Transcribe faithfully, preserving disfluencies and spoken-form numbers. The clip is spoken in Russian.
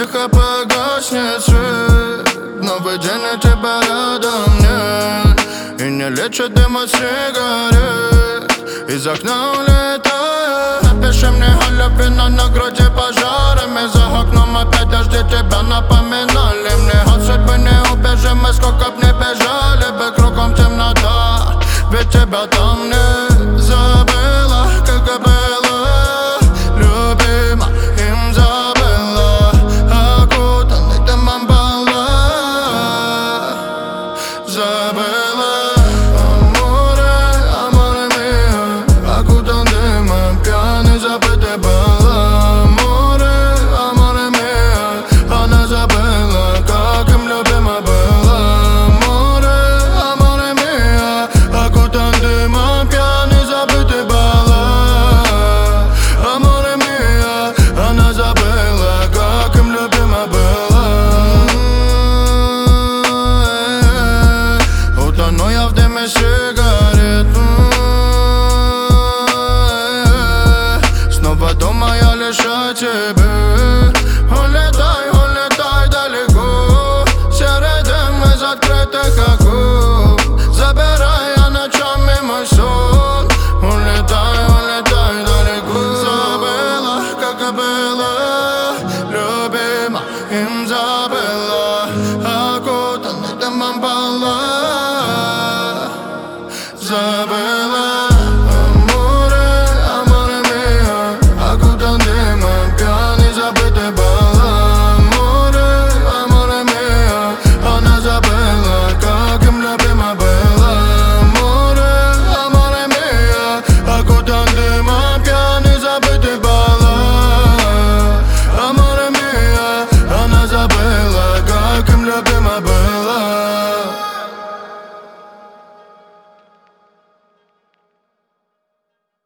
тихо погаснет свет. Новый день, и тебя рядом нет. И не лечит дым от сигарет. Из окна улетает. Напиши мне о любви, но на груди пожарами. За окном опять дожди, тебя напоминали. Мне от судьбы не убежим, мы сколько б не бежали бы. Кругом темнота, ведь тебя там не забыла, как и было. Любима, им забыла, окутанный дымом была. Забыла. Аморе, аморе мио, окутан дымом, пьяный забытый была. Аморе, аморе мио, она забыла, как им любима была. Аморе, аморе мио, окутан дымом, пьяный забытый была. Аморе мио, она забыла, как им любима была. Утону я в дыме сигарет. Снова думаю лишь о тебе.